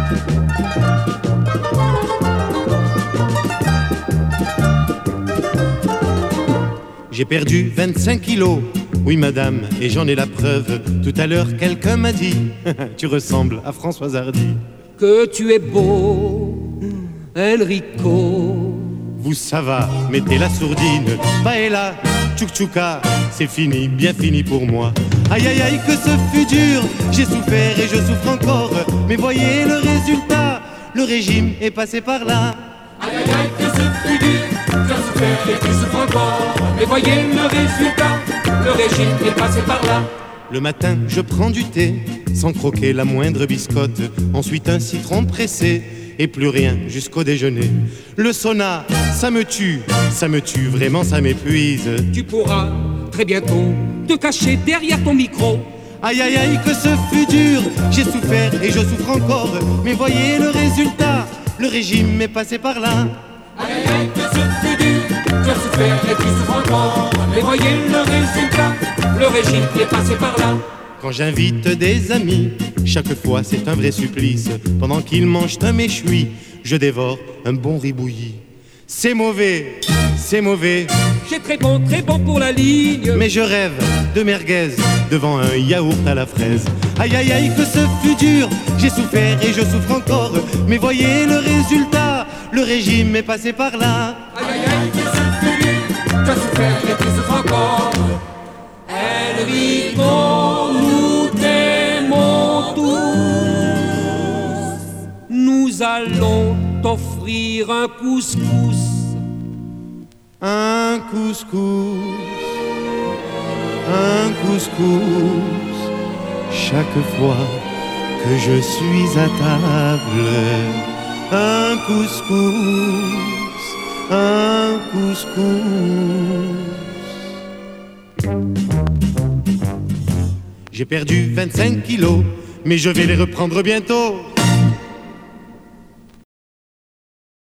J'ai perdu 25 kilos, oui madame, et j'en ai la preuve. Tout à l'heure, quelqu'un m'a dit tu ressembles à Françoise Hardy. Que tu es beau, Enrico. Vous ça va, mettez la sourdine. Paella, tchouk-tchouka, c'est fini, bien fini pour moi. Aïe aïe aïe que ce fut dur, j'ai souffert et je souffre encore. Mais voyez le résultat, le régime est passé par là. Aïe aïe aïe que ce fut dur, j'ai souffert et tu souffres encore. Mais voyez le résultat, le régime est passé par là. Le matin, je prends du thé, sans croquer la moindre biscotte. Ensuite, un citron pressé, et plus rien jusqu'au déjeuner. Le sauna, ça me tue, vraiment, ça m'épuise. Tu pourras très bientôt te cacher derrière ton micro. Aïe aïe aïe que ce fut dur, j'ai souffert et je souffre encore. Mais voyez le résultat, le régime est passé par là. Aïe aïe aïe que ce fut dur, j'ai souffert et tu souffres encore. Mais voyez le résultat, le régime est passé par là. Quand j'invite des amis, chaque fois c'est un vrai supplice. Pendant qu'ils mangent un méchoui, je dévore un bon riz bouilli. C'est mauvais, c'est mauvais. J'ai très bon pour la ligne. Mais je rêve de merguez devant un yaourt à la fraise. Aïe aïe aïe que ce fut dur, j'ai souffert et je souffre encore. Mais voyez le résultat, le régime est passé par là. Aïe aïe aïe que ce fut dur, j'ai souffert et tu souffres encore. Enrico, nous t'aimons tous. Nous allons t'offrir un couscous. Un couscous, un couscous, chaque fois que je suis à table. Un couscous, un couscous. J'ai perdu 25 kilos, mais je vais les reprendre bientôt.